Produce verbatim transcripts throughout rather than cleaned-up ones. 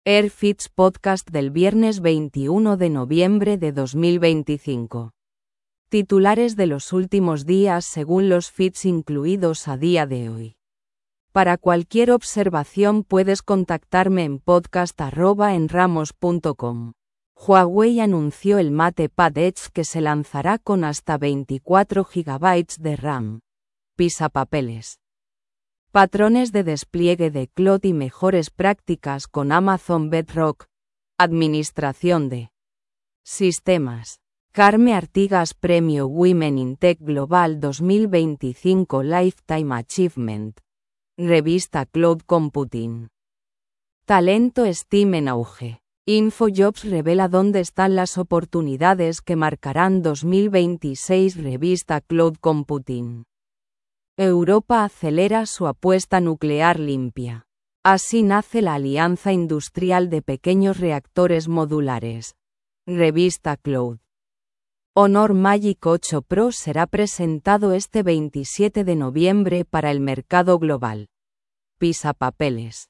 AirFits Podcast del viernes veintiuno de noviembre de dos mil veinticinco. Titulares de los últimos días según los feeds incluidos a día de hoy. Para cualquier observación puedes contactarme en podcast arroba enramos punto com. Huawei anunció el MatePad Edge que se lanzará con hasta veinticuatro gigabytes de RAM. Pisapapeles. Patrones de despliegue de cloud y mejores prácticas con Amazon Bedrock. Administración de sistemas. Carme Artigas Premio Women in Tech Global dos mil veinticinco Lifetime Achievement. Revista Cloud Computing. Talento STEAM en auge. InfoJobs revela dónde están las oportunidades que marcarán dos mil veintiséis. Revista Cloud Computing. Europa acelera su apuesta nuclear limpia. Así nace la Alianza Industrial de Pequeños Reactores Modulares. Revista Cloud. Honor Magic ocho Pro será presentado este veintisiete de noviembre para el mercado global. Pisapapeles.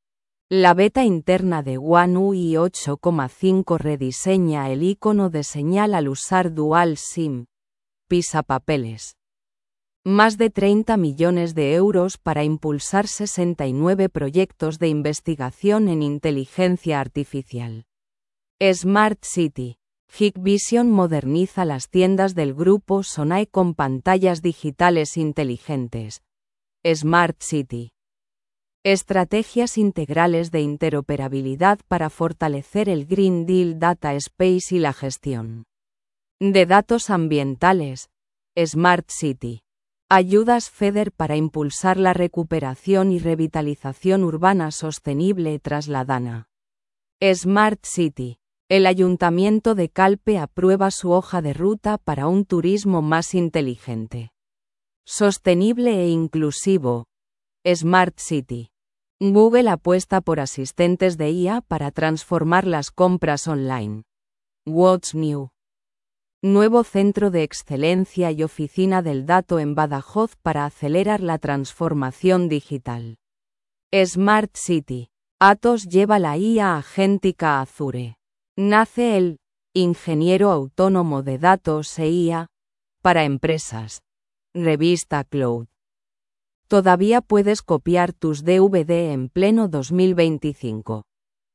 La beta interna de One U I ocho punto cinco rediseña el icono de señal al usar Dual SIM. Pisapapeles. Más de treinta millones de euros para impulsar sesenta y nueve proyectos de investigación en inteligencia artificial. Smart City. Hikvision moderniza las tiendas del grupo Sonae con pantallas digitales inteligentes. Smart City. Estrategias integrales de interoperabilidad para fortalecer el Green Deal Data Space y la gestión de datos ambientales. Smart City. Ayudas FEDER para impulsar la recuperación y revitalización urbana sostenible tras la DANA. Smart City. El Ayuntamiento de Calpe aprueba su hoja de ruta para un turismo más inteligente, sostenible e inclusivo. Smart City. Google apuesta por asistentes de I A para transformar las compras online. What's New. Nuevo centro de excelencia y oficina del dato en Badajoz para acelerar la transformación digital. Smart City. Atos lleva la I A agéntica a Azure. Nace el ingeniero autónomo de datos e I A para empresas. Revista Cloud. Todavía puedes copiar tus D V D en pleno dos mil veinticinco.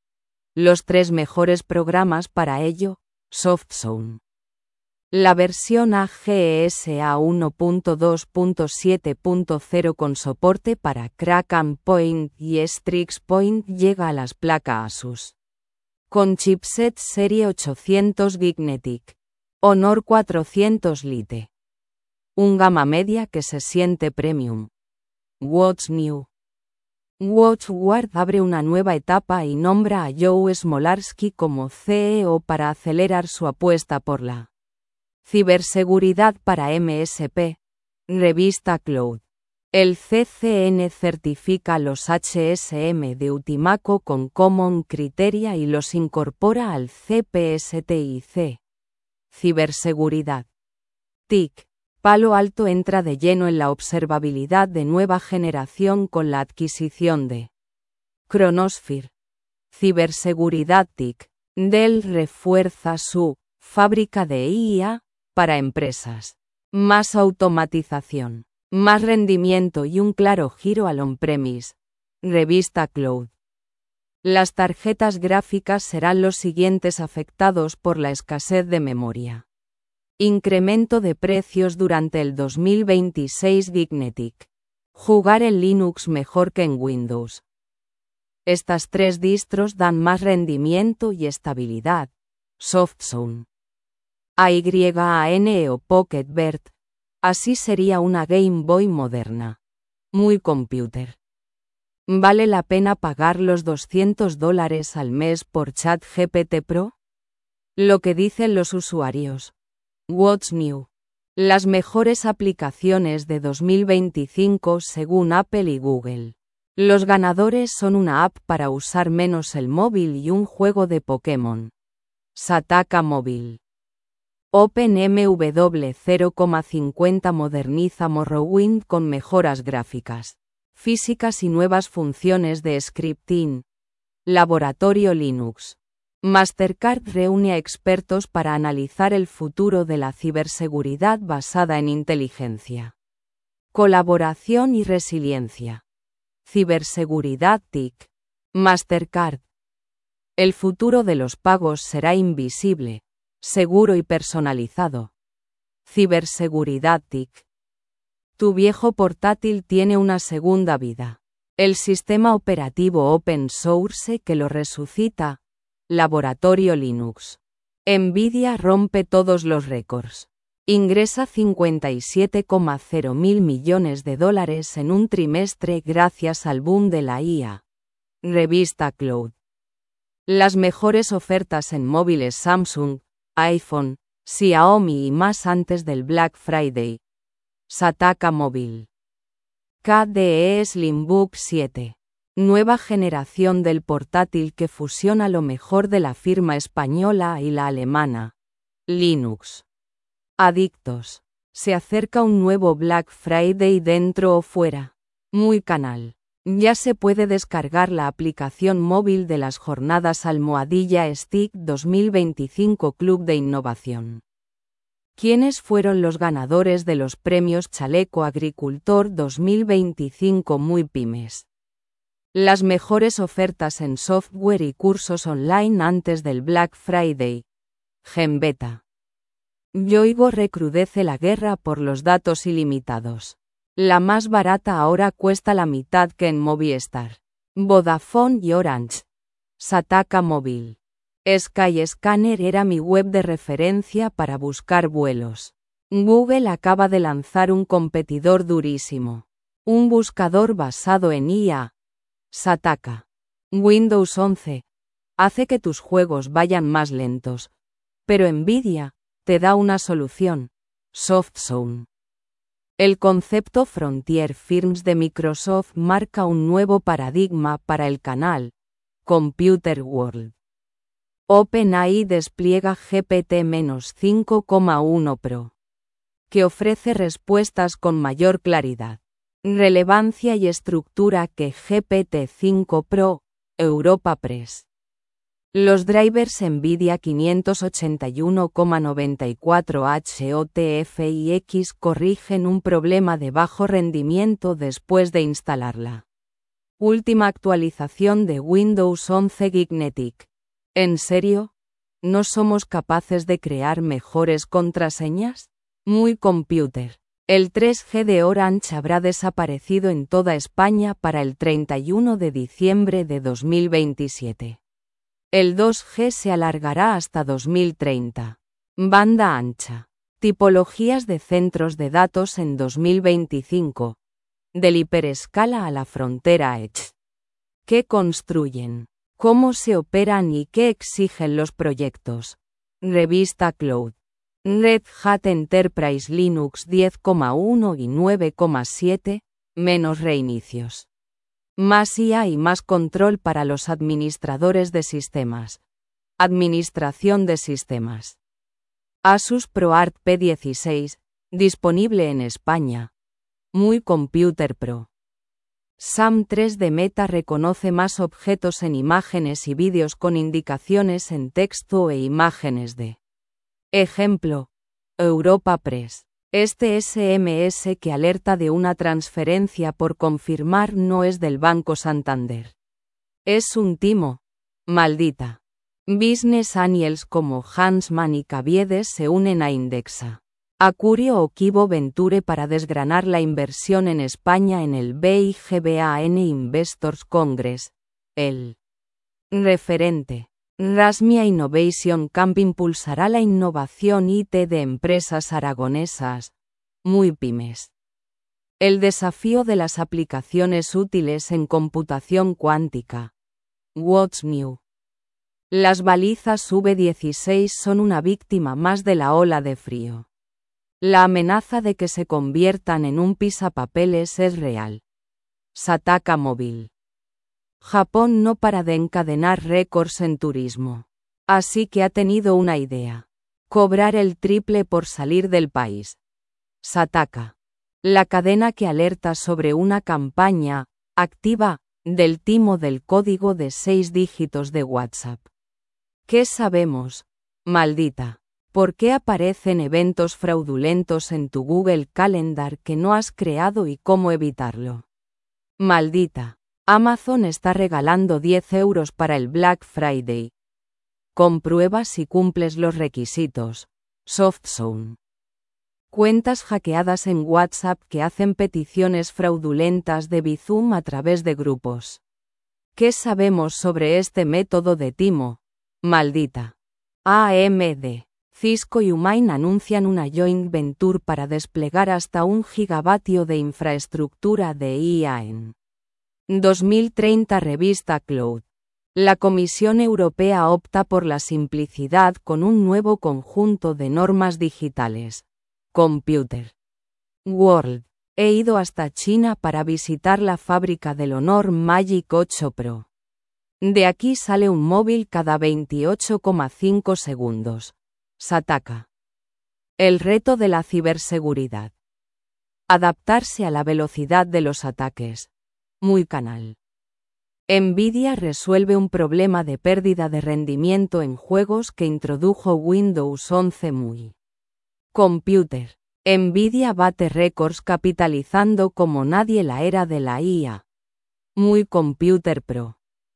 Los tres mejores programas para ello. SoftZone. La versión A G S A uno punto dos punto siete punto cero con soporte para Crack and Point y Strix Point llega a las placas Asus. Con chipset serie ochocientos Gignetic. Honor cuatrocientos Lite. Un gama media que se siente premium. What's New. WatchGuard abre una nueva etapa y nombra a Joe Smolarski como C E O para acelerar su apuesta por la ciberseguridad para M S P. Revista Cloud. El C C N certifica los H S M de Utimaco con Common Criteria y los incorpora al C P S T I C. Ciberseguridad. T I C. Palo Alto entra de lleno en la observabilidad de nueva generación con la adquisición de Chronosphere. Ciberseguridad T I C. Dell refuerza su fábrica de I A para empresas. Más automatización, más rendimiento y un claro giro al on-premise. Revista Cloud. Las tarjetas gráficas serán los siguientes afectados por la escasez de memoria. Incremento de precios durante el dos mil veintiséis. Gignetic. Jugar en Linux mejor que en Windows. Estas tres distros dan más rendimiento y estabilidad. SoftZone. A Y A N o Pocket Vert. Así sería una Game Boy moderna. Muy computer. ¿Vale la pena pagar los doscientos dólares al mes por ChatGPT Pro? Lo que dicen los usuarios. What's New. Las mejores aplicaciones de dos mil veinticinco según Apple y Google. Los ganadores son una app para usar menos el móvil y un juego de Pokémon. Sataka Móvil. OpenMW cero coma cincuenta moderniza Morrowind con mejoras gráficas, físicas y nuevas funciones de scripting. Laboratorio Linux. Mastercard reúne a expertos para analizar el futuro de la ciberseguridad basada en inteligencia. Colaboración y resiliencia. Ciberseguridad T I C. Mastercard. El futuro de los pagos será invisible, seguro y personalizado. Ciberseguridad T I C. Tu viejo portátil tiene una segunda vida. El sistema operativo open source que lo resucita. Laboratorio Linux. Nvidia rompe todos los récords. Ingresa cincuenta y siete coma cero mil millones de dólares en un trimestre gracias al boom de la I A. Revista Cloud. Las mejores ofertas en móviles Samsung, iPhone, Xiaomi y más antes del Black Friday. Sataka Móvil. K D E Slimbook siete. Nueva generación del portátil que fusiona lo mejor de la firma española y la alemana. Linux. Adictos. Se acerca un nuevo Black Friday dentro o fuera. Muy canal. Ya se puede descargar la aplicación móvil de las jornadas Almohadilla Stick dos mil veinticinco Club de Innovación. ¿Quiénes fueron los ganadores de los premios Chaleco Agricultor dos mil veinticinco Muy Pymes? Las mejores ofertas en software y cursos online antes del Black Friday. Genbeta. Yoigo recrudece la guerra por los datos ilimitados. La más barata ahora cuesta la mitad que en Movistar. Vodafone y Orange. Sataka Móvil. Skyscanner era mi web de referencia para buscar vuelos. Google acaba de lanzar un competidor durísimo. Un buscador basado en I A. Sataka. Windows once. Hace que tus juegos vayan más lentos. Pero Nvidia te da una solución. SoftZone. El concepto Frontier Firms de Microsoft marca un nuevo paradigma para el canal. Computer World. OpenAI despliega G P T cinco punto uno Pro, que ofrece respuestas con mayor claridad, relevancia y estructura que G P T cinco Pro. Europa Press. Los drivers Nvidia quinientos ochenta y uno coma noventa y cuatro H O T F I X corrigen un problema de bajo rendimiento después de instalarla. Última actualización de Windows once Gignetic. ¿En serio? ¿No somos capaces de crear mejores contraseñas? Muy computer. El tres G de Orange habrá desaparecido en toda España para el treinta y uno de diciembre de dos mil veintisiete. El dos G se alargará hasta dos mil treinta. Banda ancha. Tipologías de centros de datos en dos mil veinticinco. Del hiperescala a la frontera Edge. ¿Qué construyen? ¿Cómo se operan y qué exigen los proyectos? Revista Cloud. Red Hat Enterprise Linux diez punto uno y nueve punto siete, menos reinicios. Más I A y más control para los administradores de sistemas. Administración de sistemas. Asus ProArt P dieciséis, disponible en España. Muy Computer Pro. SAM tres de Meta reconoce más objetos en imágenes y vídeos con indicaciones en texto e imágenes de. Ejemplo. Europa Press. Este S M S que alerta de una transferencia por confirmar no es del Banco Santander. Es un timo. Maldita. Business Angels como Hansman y Caviedes se unen a Indexa. Acurio o Kibo Venture para desgranar la inversión en España en el B I G B A N Investors Congress. El referente. Rasmia Innovation Camp impulsará la innovación I T de empresas aragonesas. Muy pymes. El desafío de las aplicaciones útiles en computación cuántica. What's New. Las balizas V dieciséis son una víctima más de la ola de frío. La amenaza de que se conviertan en un pisapapeles es real. Sataka Móvil. Japón no para de encadenar récords en turismo. Así que ha tenido una idea. Cobrar el triple por salir del país. Sataka. La cadena que alerta sobre una campaña activa del timo del código de seis dígitos de WhatsApp. ¿Qué sabemos, maldita? ¿Por qué aparecen eventos fraudulentos en tu Google Calendar que no has creado y cómo evitarlo? Maldita. Amazon está regalando diez euros para el Black Friday. Comprueba si cumples los requisitos. SoftZone. Cuentas hackeadas en WhatsApp que hacen peticiones fraudulentas de Bizum a través de grupos. ¿Qué sabemos sobre este método de timo? Maldita. A M D. Cisco y Humain anuncian una joint venture para desplegar hasta un gigavatio de infraestructura de I A en dos mil treinta. Revista Cloud. La Comisión Europea opta por la simplicidad con un nuevo conjunto de normas digitales. Computer World. He ido hasta China para visitar la fábrica del Honor Magic ocho Pro. De aquí sale un móvil cada veintiocho coma cinco segundos. Sataka. El reto de la ciberseguridad. Adaptarse a la velocidad de los ataques. Muy canal. Nvidia resuelve un problema de pérdida de rendimiento en juegos que introdujo Windows once. Muy Computer. Nvidia bate récords capitalizando como nadie la era de la I A. Muy Computer Pro.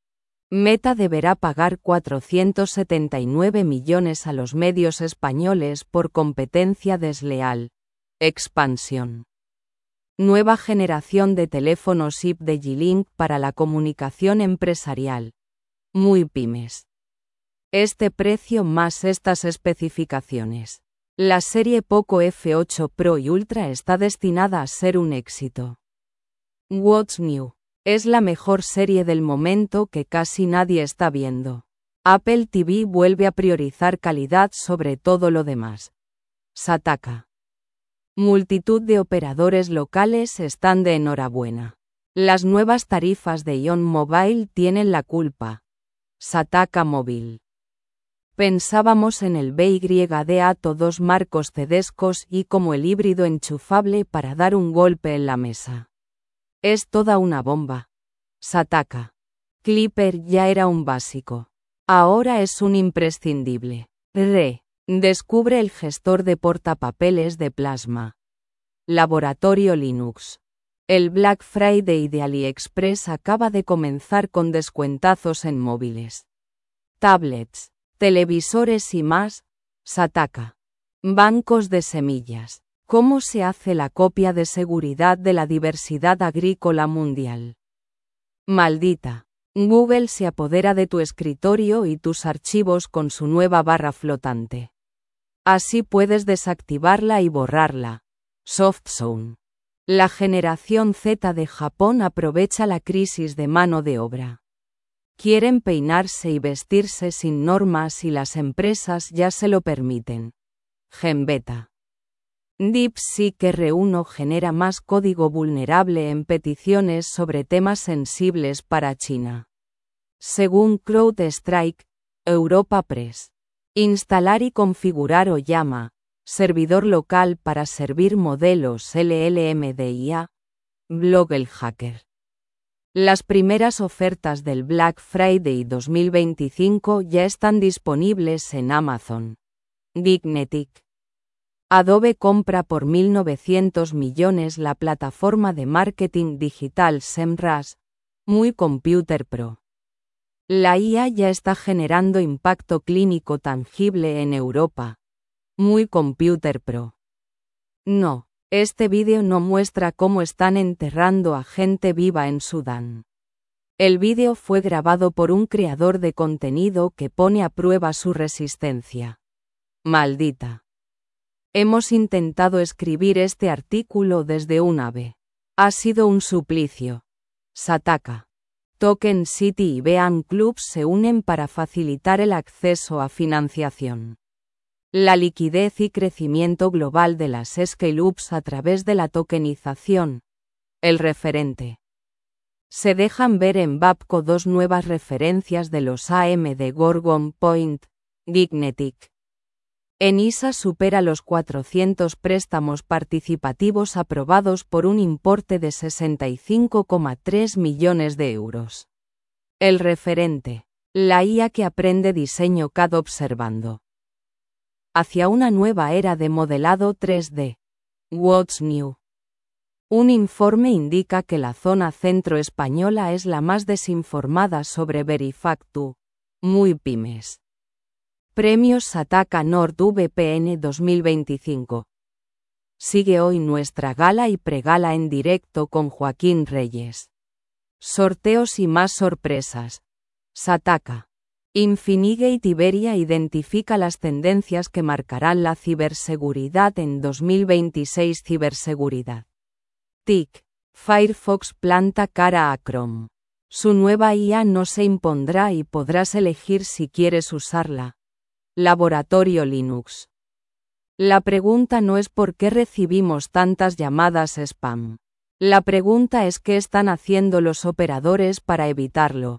Meta deberá pagar cuatrocientos setenta y nueve millones a los medios españoles por competencia desleal. Expansión. Nueva generación de teléfonos I P de G-Link para la comunicación empresarial. Muy pymes. Este precio más estas especificaciones. La serie Poco F ocho Pro y Ultra está destinada a ser un éxito. What's New. Es la mejor serie del momento que casi nadie está viendo. Apple T V vuelve a priorizar calidad sobre todo lo demás. Sataka. Multitud de operadores locales están de enhorabuena. Las nuevas tarifas de Ion Mobile tienen la culpa. Sataka Móvil. Pensábamos en el B Y D Atto dos marcos Tedescos y como el híbrido enchufable para dar un golpe en la mesa. Es toda una bomba. Sataka. Clipper ya era un básico. Ahora es un imprescindible. Re. Descubre el gestor de portapapeles de plasma. Laboratorio Linux. El Black Friday de AliExpress acaba de comenzar con descuentazos en móviles, tablets, televisores y más. Sataka. Bancos de semillas. ¿Cómo se hace la copia de seguridad de la diversidad agrícola mundial? Maldita. Google se apodera de tu escritorio y tus archivos con su nueva barra flotante. Así puedes desactivarla y borrarla. SoftZone. La generación Z de Japón aprovecha la crisis de mano de obra. Quieren peinarse y vestirse sin normas y las empresas ya se lo permiten. Genbeta. DeepSeek R uno genera más código vulnerable en peticiones sobre temas sensibles para China. Según CrowdStrike, Europa Press. Instalar y configurar Oyama, servidor local para servir modelos L L M de I A. Blog El Hacker. Las primeras ofertas del Black Friday dos mil veinticinco ya están disponibles en Amazon. Dignetic. Adobe compra por mil novecientos millones la plataforma de marketing digital SEMrush. Muy Computer Pro. La I A ya está generando impacto clínico tangible en Europa. Muy Computer Pro. No, este vídeo no muestra cómo están enterrando a gente viva en Sudán. El vídeo fue grabado por un creador de contenido que pone a prueba su resistencia. Maldita. Hemos intentado escribir este artículo desde un ave. Ha sido un suplicio. Sataka. Token City y Bean Club se unen para facilitar el acceso a financiación. La liquidez y crecimiento global de las scale-ups a través de la tokenización. El referente. Se dejan ver en Babco dos nuevas referencias de los A M de Gorgon Point, Dignetic. Enisa supera los cuatrocientos préstamos participativos aprobados por un importe de sesenta y cinco coma tres millones de euros. El referente. La I A que aprende diseño C A D observando. Hacia una nueva era de modelado tres D. What's new? Un informe indica que la zona centro española es la más desinformada sobre Verifactu. Muy pymes. Premios Sataka NordVPN dos mil veinticinco. Sigue hoy nuestra gala y pregala en directo con Joaquín Reyes. Sorteos y más sorpresas. Sataka. Infinigate Iberia identifica las tendencias que marcarán la ciberseguridad en dos mil veintiséis. Ciberseguridad. T I C. Firefox planta cara a Chrome. Su nueva I A no se impondrá y podrás elegir si quieres usarla. Laboratorio Linux. La pregunta no es por qué recibimos tantas llamadas spam. La pregunta es qué están haciendo los operadores para evitarlo.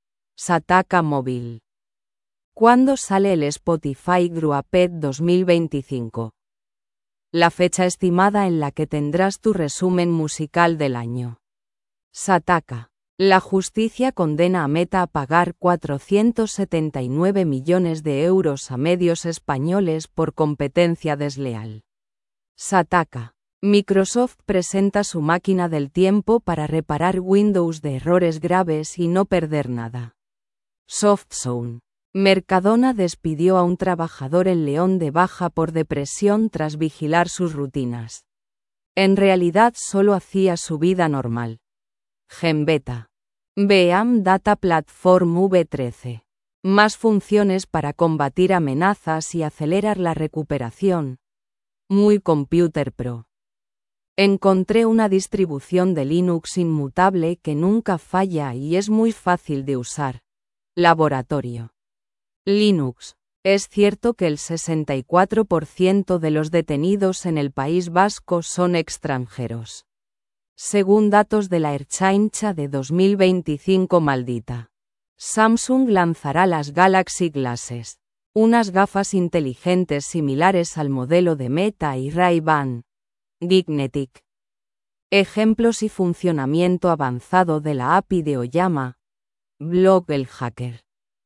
Sataka Móvil. ¿Cuándo sale el Spotify Wrapped dos mil veinticinco? La fecha estimada en la que tendrás tu resumen musical del año. Sataka. La justicia condena a Meta a pagar cuatrocientos setenta y nueve millones de euros a medios españoles por competencia desleal. Sataka. Microsoft presenta su máquina del tiempo para reparar Windows de errores graves y no perder nada. SoftZone. Mercadona despidió a un trabajador en León de baja por depresión tras vigilar sus rutinas. En realidad solo hacía su vida normal. Genbeta. B A M Data Platform V trece. Más funciones para combatir amenazas y acelerar la recuperación. Muy Computer Pro. Encontré una distribución de Linux inmutable que nunca falla y es muy fácil de usar. Laboratorio. Linux. Es cierto que el sesenta y cuatro por ciento de los detenidos en el País Vasco son extranjeros. Según datos de la Ertzaintza de dos mil veinticinco. Maldita. Samsung lanzará las Galaxy Glasses, unas gafas inteligentes similares al modelo de Meta y Ray-Ban. Geeknetic. Ejemplos y funcionamiento avanzado de la A P I de Oyama. Blog El Hacker.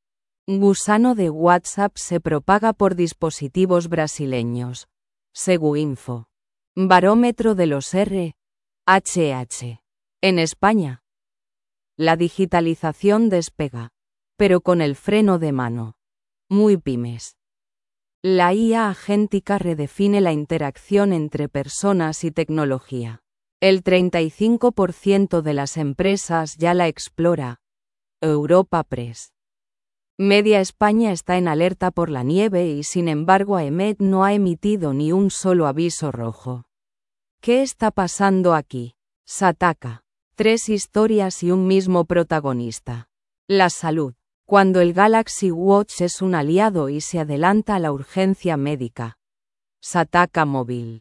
Gusano de WhatsApp se propaga por dispositivos brasileños. Seguinfo. Barómetro de los R H H. En España. La digitalización despega, pero con el freno de mano. Muy pymes. La I A agéntica redefine la interacción entre personas y tecnología. El treinta y cinco por ciento de las empresas ya la explora. Europa Press. Media España está en alerta por la nieve y sin embargo AEMET no ha emitido ni un solo aviso rojo. ¿Qué está pasando aquí? Sataka. Tres historias y un mismo protagonista. La salud. Cuando el Galaxy Watch es un aliado y se adelanta a la urgencia médica. Sataka Móvil.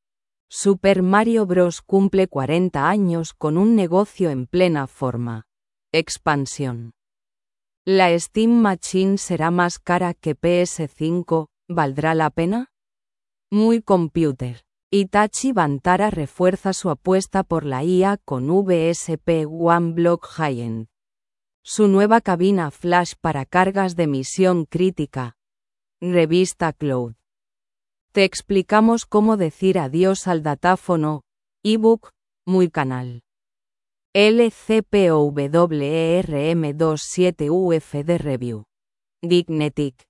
Super Mario Bros. Cumple cuarenta años con un negocio en plena forma. Expansión. ¿La Steam Machine será más cara que P S cinco? ¿Valdrá la pena? Muy Computer. Hitachi Vantara refuerza su apuesta por la I A con V S P One Block High-End. Su nueva cabina flash para cargas de misión crítica. Revista Cloud. Te explicamos cómo decir adiós al datáfono. Ebook. Muy canal. L C P O W E R M veintisiete U F D Review. Geeknetic.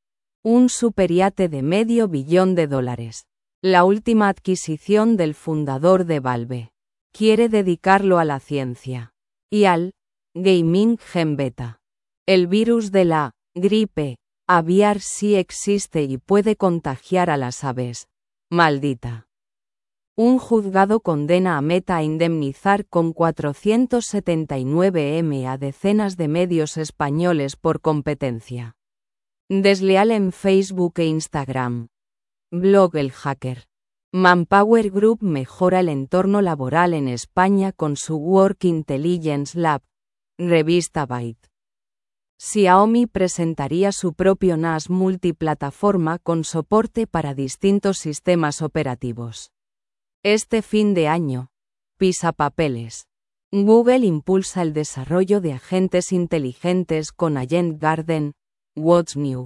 Un superiate de medio billón de dólares. La última adquisición del fundador de Valve. Quiere dedicarlo a la ciencia. Y al gaming. Genbeta. El virus de la gripe aviar sí existe y puede contagiar a las aves. Maldita. Un juzgado condena a Meta a indemnizar con cuatrocientos setenta y nueve millones a decenas de medios españoles por competencia desleal en Facebook e Instagram. Blog El Hacker. Manpower Group mejora el entorno laboral en España con su Work Intelligence Lab. Revista Byte. Xiaomi presentaría su propio N A S multiplataforma con soporte para distintos sistemas operativos. Este fin de año, pisapapeles. Google impulsa el desarrollo de agentes inteligentes con Agent Garden, What's New.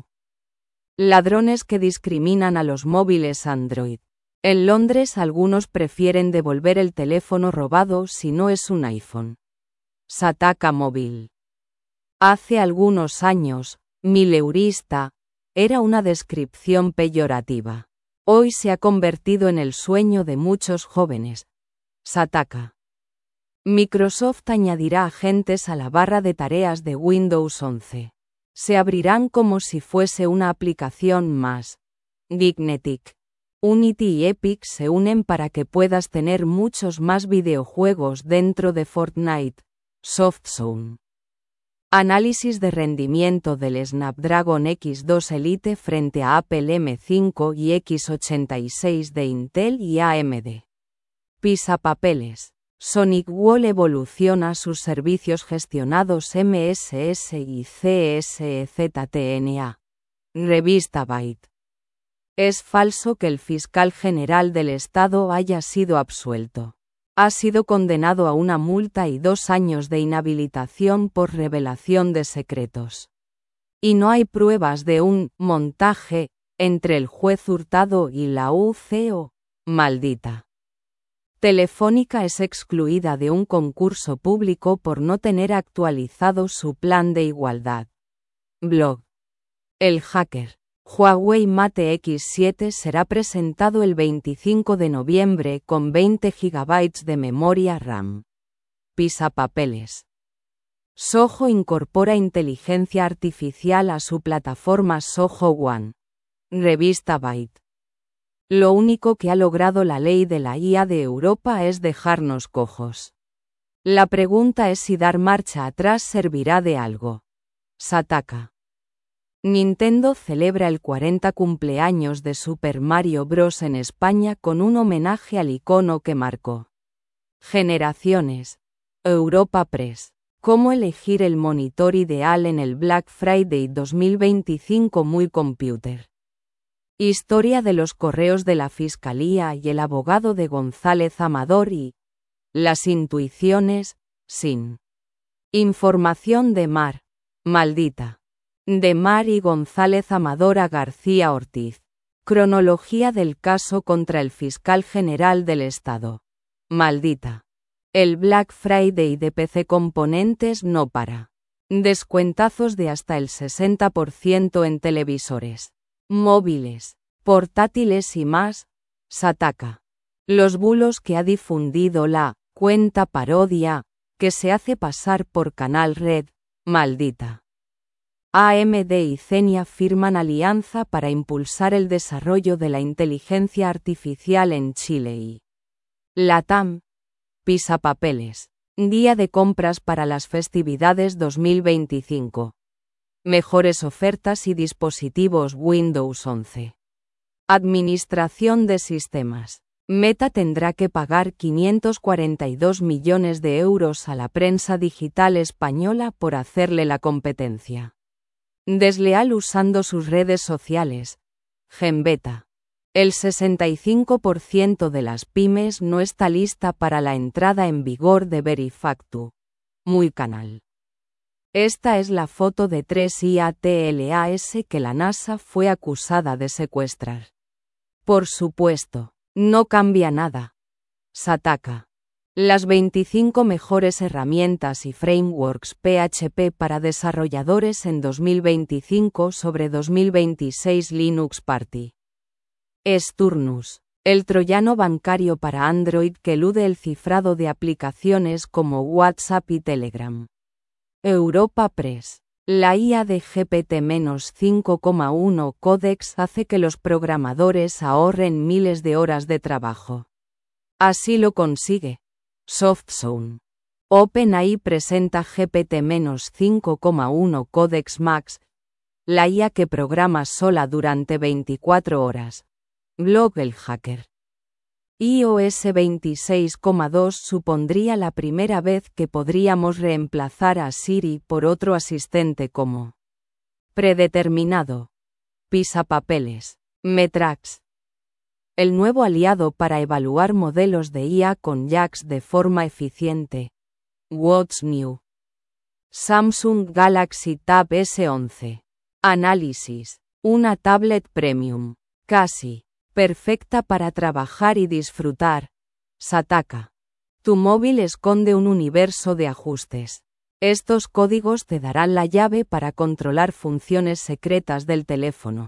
Ladrones que discriminan a los móviles Android. En Londres algunos prefieren devolver el teléfono robado si no es un iPhone. Sataka Móvil. Hace algunos años, mileurista era una descripción peyorativa. Hoy se ha convertido en el sueño de muchos jóvenes. Sataka. Microsoft añadirá agentes a la barra de tareas de Windows once. Se abrirán como si fuese una aplicación más. Gignetic. Unity y Epic se unen para que puedas tener muchos más videojuegos dentro de Fortnite. SoftZone. Análisis de rendimiento del Snapdragon X dos Elite frente a Apple M cinco y X ochenta y seis de Intel y A M D. Pisapapeles. SonicWall evoluciona sus servicios gestionados M S S y C S Z T N A. Revista Byte. Es falso que el fiscal general del Estado haya sido absuelto. Ha sido condenado a una multa y dos años de inhabilitación por revelación de secretos. Y no hay pruebas de un montaje entre el juez Hurtado y la U C O. Maldita. Telefónica es excluida de un concurso público por no tener actualizado su plan de igualdad. Blog. El hacker. Huawei Mate X siete será presentado el veinticinco de noviembre con veinte gigabytes de memoria RAM. Pisapapeles. Soho incorpora inteligencia artificial a su plataforma Soho One. Revista Byte. Lo único que ha logrado la ley de la I A de Europa es dejarnos cojos. La pregunta es si dar marcha atrás servirá de algo. Sataka. Nintendo celebra el cuarenta cumpleaños de Super Mario Bros. En España con un homenaje al icono que marcó generaciones. Europa Press. ¿Cómo elegir el monitor ideal en el Black Friday dos mil veinticinco? Muy Computer. Historia de los correos de la Fiscalía y el abogado de González Amador y las intuiciones, sin información de Mar. Maldita. De Mar y González Amador a García Ortiz. Cronología del caso contra el fiscal general del Estado. Maldita. El Black Friday de P C Componentes no para. Descuentazos de hasta el sesenta por ciento en televisores, móviles, portátiles y más. Sataka. Los bulos que ha difundido la cuenta parodia, que se hace pasar por Canal Red. Maldita. A M D y Zenia firman alianza para impulsar el desarrollo de la inteligencia artificial en Chile y Latam. Pisapapeles. Día de compras para las festividades dos mil veinticinco. Mejores ofertas y dispositivos Windows once. Administración de sistemas. Meta tendrá que pagar quinientos cuarenta y dos millones de euros a la prensa digital española por hacerle la competencia desleal usando sus redes sociales. Genbeta. El sesenta y cinco por ciento de las pymes no está lista para la entrada en vigor de Verifactu. Muy Canal. Esta es la foto de tres I A T L A S que la NASA fue acusada de secuestrar. Por supuesto, no cambia nada. Sataka. Las veinticinco mejores herramientas y frameworks P H P para desarrolladores en dos mil veinticinco sobre dos mil veintiséis Linux Party. Sturnus. El troyano bancario para Android que elude el cifrado de aplicaciones como WhatsApp y Telegram. Europa Press. La I A de G P T cinco punto uno Codex hace que los programadores ahorren miles de horas de trabajo. Así lo consigue. SoftZone. OpenAI presenta G P T cinco punto uno Codex Max, la I A que programa sola durante veinticuatro horas. Blog El Hacker. i O S veintiséis punto dos supondría la primera vez que podríamos reemplazar a Siri por otro asistente como predeterminado. Pisapapeles. Metrax. El nuevo aliado para evaluar modelos de I A con Jax de forma eficiente. What's new? Samsung Galaxy Tab S once. Análisis. Una tablet premium. Casi perfecta para trabajar y disfrutar. Sataka. Tu móvil esconde un universo de ajustes. Estos códigos te darán la llave para controlar funciones secretas del teléfono.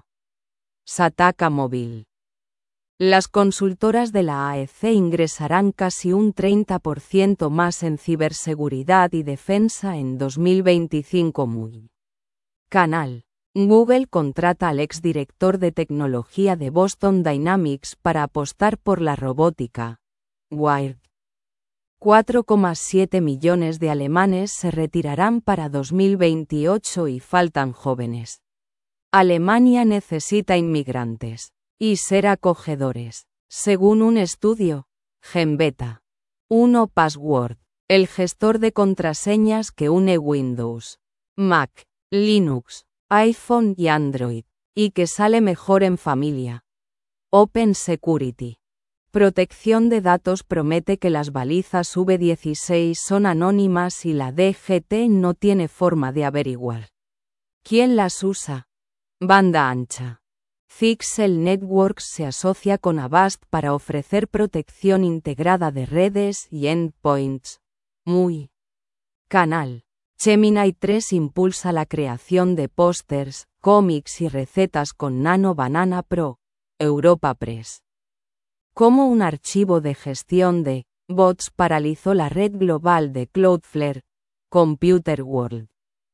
Sataka Móvil. Las consultoras de la A E C ingresarán casi un treinta por ciento más en ciberseguridad y defensa en dos mil veinticinco. Muy. Canal. Google contrata al exdirector de tecnología de Boston Dynamics para apostar por la robótica. Wired. cuatro coma siete millones de alemanes se retirarán para dos mil veintiocho y faltan jóvenes. Alemania necesita inmigrantes y ser acogedores, según un estudio. Genbeta. uno Password. El gestor de contraseñas que une Windows, Mac, Linux, iPhone y Android, y que sale mejor en familia. Open Security. Protección de datos promete que las balizas V dieciséis son anónimas y la D G T no tiene forma de averiguar quién las usa. Banda ancha. Zixel Networks se asocia con Avast para ofrecer protección integrada de redes y endpoints. Muy. Canal. Gemini tres impulsa la creación de pósters, cómics y recetas con Nano Banana Pro. Europa Press. Cómo un archivo de gestión de bots paralizó la red global de Cloudflare. Computer World.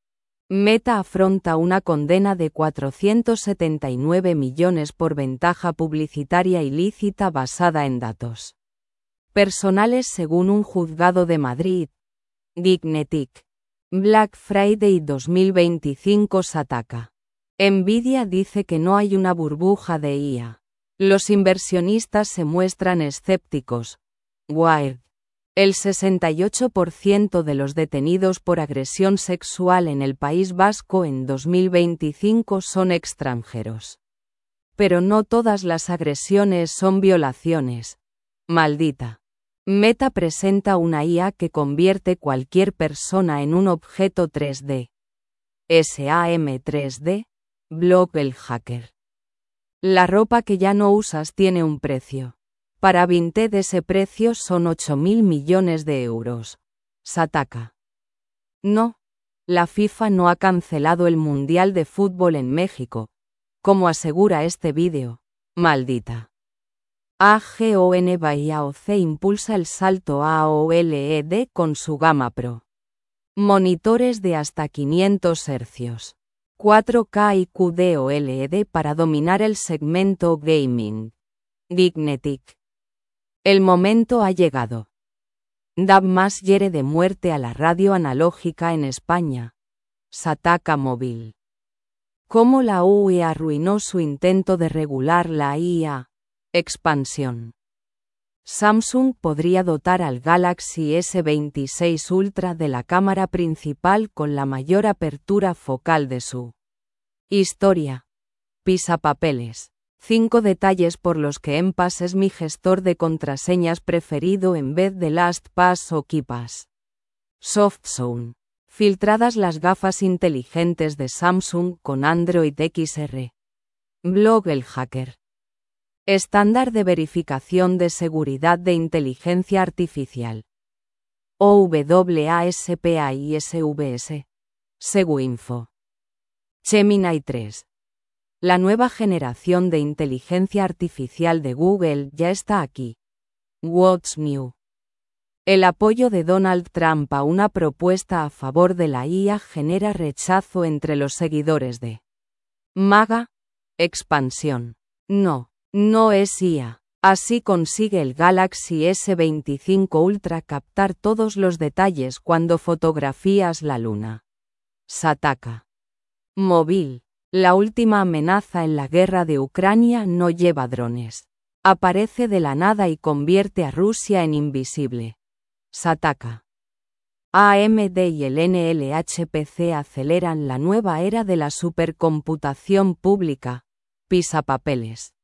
Meta afronta una condena de cuatrocientos setenta y nueve millones por ventaja publicitaria ilícita basada en datos personales según un juzgado de Madrid. Dignetic. Black Friday dos mil veinticinco Sataka. Nvidia dice que no hay una burbuja de I A. Los inversionistas se muestran escépticos. Wired. El sesenta y ocho por ciento de los detenidos por agresión sexual en el País Vasco en dos mil veinticinco son extranjeros. Pero no todas las agresiones son violaciones. Maldita. Meta presenta una I A que convierte cualquier persona en un objeto tres D. SAM tres D. Blog el hacker. La ropa que ya no usas tiene un precio. Para Vinted ese precio son ocho mil millones de euros. Sataka. No. La FIFA no ha cancelado el Mundial de Fútbol en México, como asegura este vídeo. Maldita. A G O N by A O C impulsa el salto a O L E D con su gama Pro. Monitores de hasta quinientos hercios. cuatro K y Q D O L E D para dominar el segmento gaming. Dignetic. El momento ha llegado. D A B más hiere de muerte a la radio analógica en España. Sataka Móvil. Cómo la U E arruinó su intento de regular la I A. Expansión. Samsung podría dotar al Galaxy S veintiséis Ultra de la cámara principal con la mayor apertura focal de su historia. Pisapapeles. cinco detalles por los que Enpass es mi gestor de contraseñas preferido en vez de LastPass o KeePass. SoftZone. Filtradas las gafas inteligentes de Samsung con Android X R. Blog el hacker. Estándar de verificación de seguridad de inteligencia artificial. OWASPAISVS. Seguinfo. Gemini tres. La nueva generación de inteligencia artificial de Google ya está aquí. What's new? El apoyo de Donald Trump a una propuesta a favor de la I A genera rechazo entre los seguidores de MAGA. Expansión. No. No es I A. Así consigue el Galaxy S veinticinco Ultra captar todos los detalles cuando fotografías la luna. Sataka. Móvil. La última amenaza en la guerra de Ucrania no lleva drones. Aparece de la nada y convierte a Rusia en invisible. Sataka. A M D y el N L H P C aceleran la nueva era de la supercomputación pública. Pisapapeles.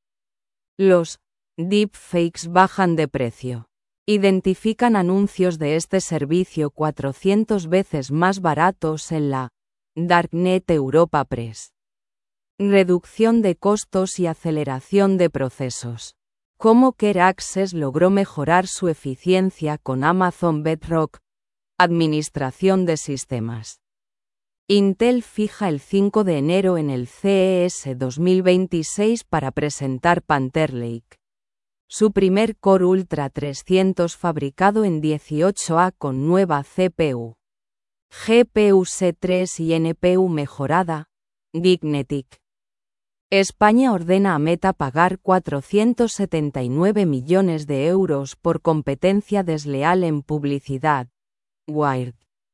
Los deepfakes bajan de precio. Identifican anuncios de este servicio cuatrocientas veces más baratos en la Darknet Europa Press. Reducción de costos y aceleración de procesos. ¿Cómo Care Access logró mejorar su eficiencia con Amazon Bedrock? Administración de sistemas. Intel fija el cinco de enero en el C E S dos mil veintiséis para presentar Panther Lake. Su primer Core Ultra trescientos fabricado en dieciocho A con nueva C P U. G P U C tres y N P U mejorada. Gignetic. España ordena a Meta pagar cuatrocientos setenta y nueve millones de euros por competencia desleal en publicidad. Wired.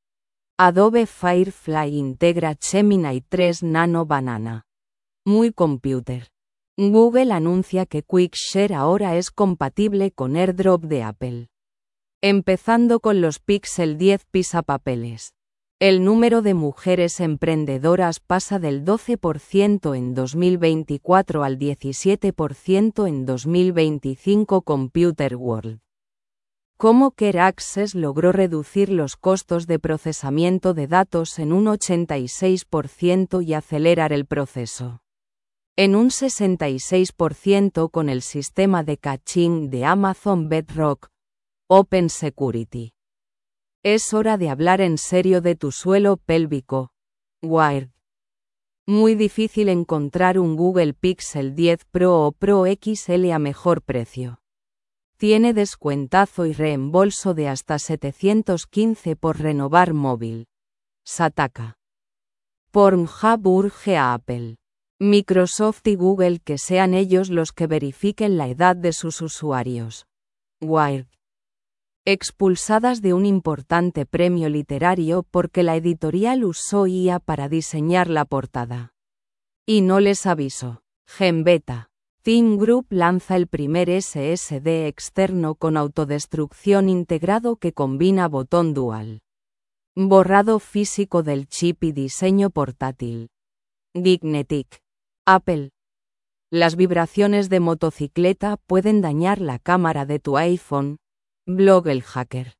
Adobe Firefly integra Gemini tres Nano Banana. Muy Computer. Google anuncia que QuickShare ahora es compatible con AirDrop de Apple. Empezando con los Pixel diez pisapapeles. El número de mujeres emprendedoras pasa del doce por ciento en dos mil veinticuatro al diecisiete por ciento en dos mil veinticinco. Computer World. ¿Cómo Care Access logró reducir los costos de procesamiento de datos en un ochenta y seis por ciento y acelerar el proceso? En un sesenta y seis por ciento con el sistema de caching de Amazon Bedrock. Open Security. Es hora de hablar en serio de tu suelo pélvico. Wired. Muy difícil encontrar un Google Pixel diez Pro o Pro X L a mejor precio. Tiene descuentazo y reembolso de hasta setecientos quince por renovar móvil. Sataka. Pornhub urge a Apple, Microsoft y Google que sean ellos los que verifiquen la edad de sus usuarios. Wired. Expulsadas de un importante premio literario porque la editorial usó I A para diseñar la portada. Y no les avisó. Genbeta. Team Group lanza el primer S S D externo con autodestrucción integrado que combina botón dual. Borrado físico del chip y diseño portátil. Gignetic. Apple. Las vibraciones de motocicleta pueden dañar la cámara de tu iPhone. Blog el hacker.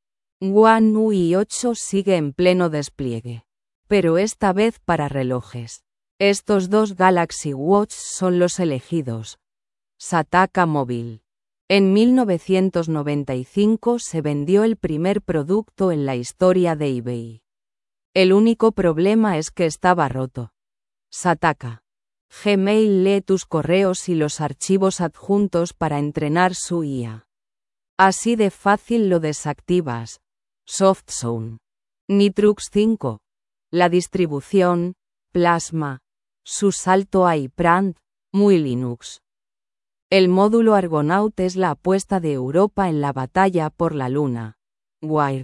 One U I ocho sigue en pleno despliegue. Pero esta vez para relojes. Estos dos Galaxy Watch son los elegidos. Sataka Móvil. En mil novecientos noventa y cinco se vendió el primer producto en la historia de eBay. El único problema es que estaba roto. Sataka. Gmail lee tus correos y los archivos adjuntos para entrenar su I A. Así de fácil lo desactivas. SoftZone. Nitrux cinco. La distribución, Plasma. Su salto a iPrand, muy Linux. El módulo Argonaut es la apuesta de Europa en la batalla por la Luna. Wired.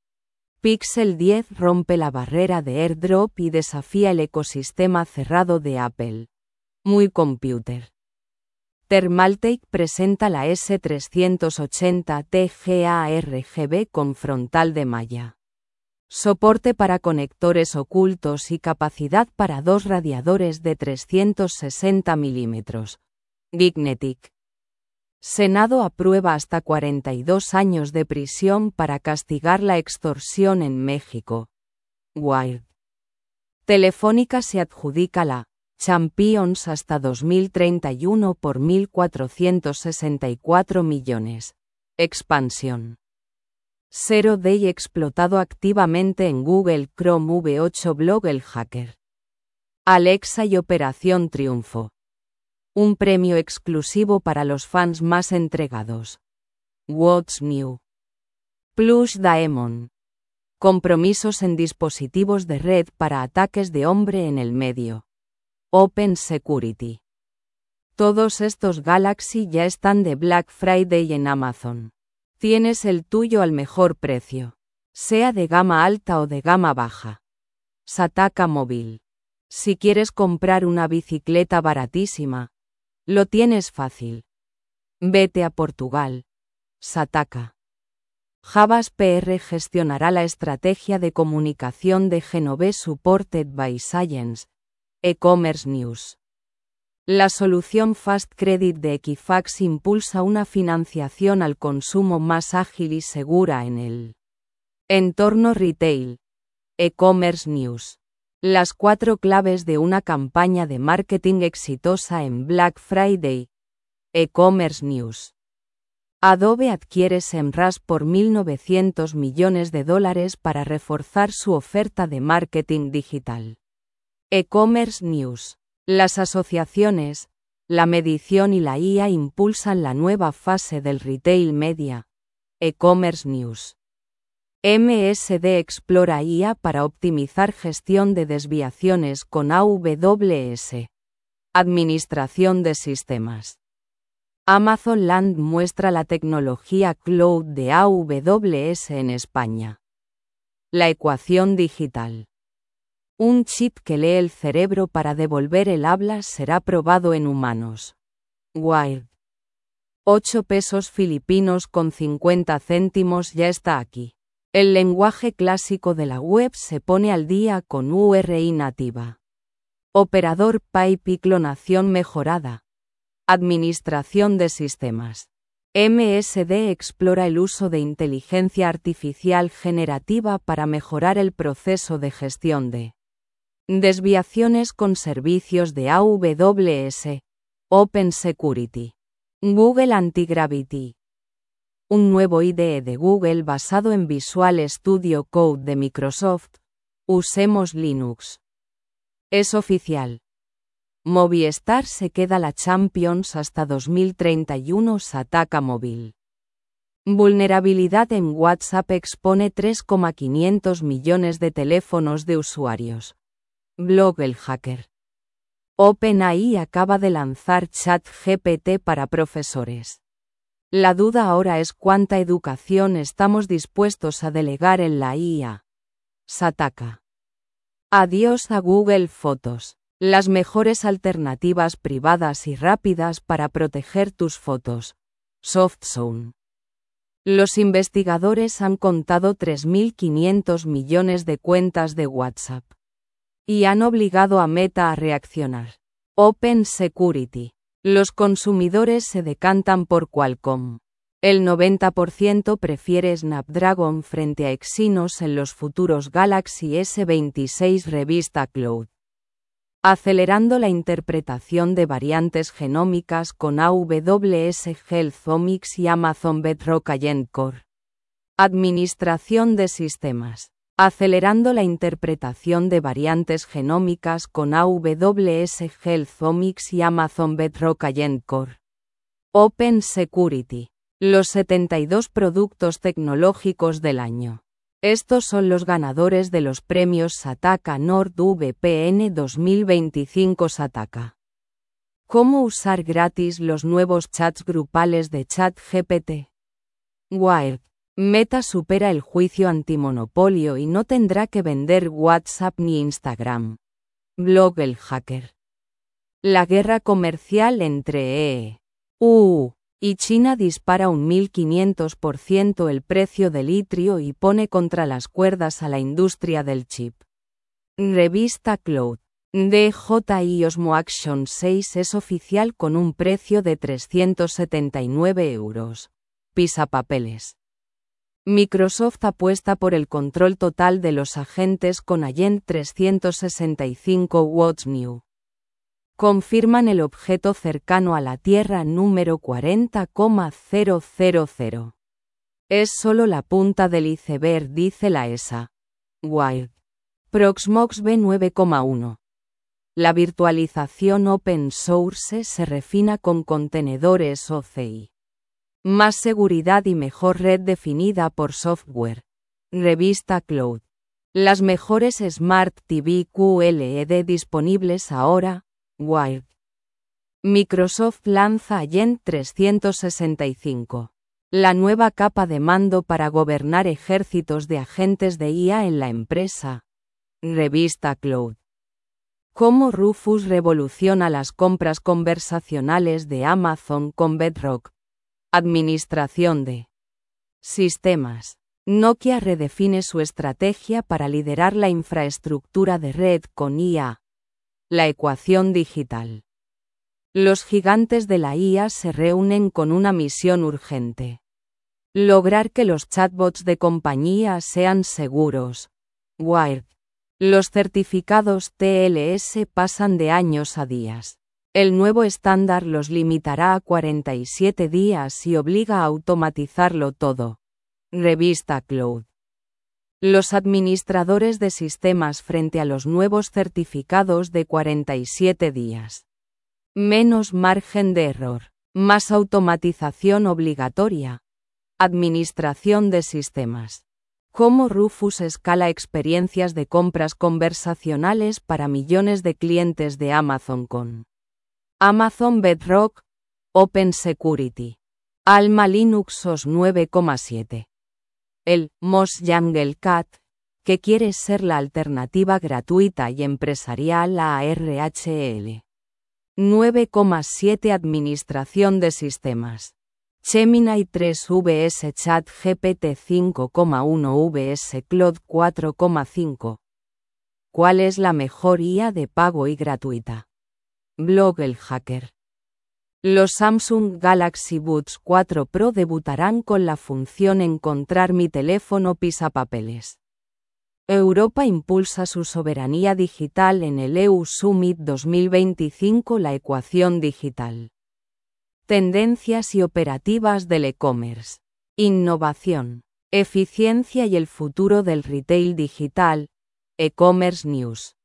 Pixel diez rompe la barrera de AirDrop y desafía el ecosistema cerrado de Apple. Muy Computer. Thermaltake presenta la S trescientos ochenta T G A R G B con frontal de malla. Soporte para conectores ocultos y capacidad para dos radiadores de trescientos sesenta milímetros. Gignetic. Senado aprueba hasta cuarenta y dos años de prisión para castigar la extorsión en México. Wired. Telefónica se adjudica la Champions hasta dos mil treinta y uno por mil cuatrocientos sesenta y cuatro millones. Expansión. Zero Day explotado activamente en Google Chrome V ocho Blog el hacker. Alexa y Operación Triunfo. Un premio exclusivo para los fans más entregados. What's New. Plush Daemon. Compromisos en dispositivos de red para ataques de hombre en el medio. Open Security. Todos estos Galaxy ya están de Black Friday en Amazon. Tienes el tuyo al mejor precio, sea de gama alta o de gama baja. Sataka Móvil. Si quieres comprar una bicicleta baratísima, lo tienes fácil. Vete a Portugal. Sataka. Havas P R gestionará la estrategia de comunicación de Genove supported by Science. E-commerce News. La solución Fast Credit de Equifax impulsa una financiación al consumo más ágil y segura en el entorno retail. E-commerce News. Las cuatro claves de una campaña de marketing exitosa en Black Friday. E-commerce News. Adobe adquiere Semrush por mil novecientos millones de dólares para reforzar su oferta de marketing digital. E-commerce News. Las asociaciones, la medición y la I A impulsan la nueva fase del retail media. E-commerce News. M S D explora I A para optimizar gestión de desviaciones con A W S. Administración de sistemas. Amazon Land muestra la tecnología cloud de A W S en España. La ecuación digital. Un chip que lee el cerebro para devolver el habla será probado en humanos. Wired. ocho pesos filipinos con cincuenta céntimos ya está aquí. El lenguaje clásico de la web se pone al día con U R I nativa. Operador Pipe y clonación mejorada. Administración de sistemas. M S D explora el uso de inteligencia artificial generativa para mejorar el proceso de gestión de desviaciones con servicios de A W S. Open Security. Google Antigravity. Un nuevo I D E de Google basado en Visual Studio Code de Microsoft. Usemos Linux. Es oficial. Movistar se queda la Champions hasta dos mil treinta y uno. Sataka móvil. Vulnerabilidad en WhatsApp expone tres coma quinientos millones de teléfonos de usuarios. Blog El Hacker. OpenAI acaba de lanzar ChatGPT para profesores. La duda ahora es cuánta educación estamos dispuestos a delegar en la I A. Sataka. Adiós a Google Fotos. Las mejores alternativas privadas y rápidas para proteger tus fotos. SoftZone. Los investigadores han contado tres mil quinientos millones de cuentas de WhatsApp. Y han obligado a Meta a reaccionar. Open Security. Los consumidores se decantan por Qualcomm. El noventa por ciento prefiere Snapdragon frente a Exynos en los futuros Galaxy S veintiséis. Revista Cloud. Acelerando la interpretación de variantes genómicas con A W S Health-Omics y Amazon Bedrock Agent Core. Administración de sistemas. Acelerando la interpretación de variantes genómicas con A W S Health-Omics y Amazon Bedrock Agent Core. Open Security. Los setenta y dos productos tecnológicos del año. Estos son los ganadores de los premios Sataka NordVPN dos mil veinticinco. Sataka. ¿Cómo usar gratis los nuevos chats grupales de ChatGPT? Wired. Meta supera el juicio antimonopolio y no tendrá que vender WhatsApp ni Instagram. Blog El Hacker. La guerra comercial entre E U y China dispara un mil quinientos por ciento el precio del litio y pone contra las cuerdas a la industria del chip. Revista Cloud. D J I Osmo Action seis es oficial con un precio de trescientos setenta y nueve euros. Pisapapeles. Microsoft apuesta por el control total de los agentes con Agent trescientos sesenta y cinco. What's New. Confirman el objeto cercano a la Tierra número cuarenta coma cero cero cero. Es solo la punta del iceberg, dice la E S A. Wired. Proxmox B nueve coma uno. La virtualización open source se refina con contenedores O C I. Más seguridad y mejor red definida por software. Revista Cloud. Las mejores Smart T V Q L E D disponibles ahora. Wired. Microsoft lanza Agent trescientos sesenta y cinco. La nueva capa de mando para gobernar ejércitos de agentes de I A en la empresa. Revista Cloud. Cómo Rufus revoluciona las compras conversacionales de Amazon con Bedrock. Administración de sistemas. Nokia redefine su estrategia para liderar la infraestructura de red con I A. La ecuación digital. Los gigantes de la I A se reúnen con una misión urgente. Lograr que los chatbots de compañía sean seguros. Wired. Los certificados T L S pasan de años a días. El nuevo estándar los limitará a cuarenta y siete días y obliga a automatizarlo todo. Revista Cloud. Los administradores de sistemas frente a los nuevos certificados de cuarenta y siete días. Menos margen de error. Más automatización obligatoria. Administración de sistemas. Cómo Rufus escala experiencias de compras conversacionales para millones de clientes de Amazon con Amazon Bedrock, Open Security. Alma Linux O S nueve coma siete. El Moss Jungle Cat, que quiere ser la alternativa gratuita y empresarial a R H L. nueve coma siete Administración de sistemas. Gemini tres V S Chat G P T cinco coma uno V S Claude cuatro coma cinco. ¿Cuál es la mejor I A de pago y gratuita? Blog El Hacker. Los Samsung Galaxy Buds cuatro Pro debutarán con la función Encontrar mi teléfono pisapapeles. Europa impulsa su soberanía digital en el E U Summit dos mil veinticinco. La ecuación digital. Tendencias y operativas del e-commerce. Innovación, eficiencia y el futuro del retail digital. E-commerce News.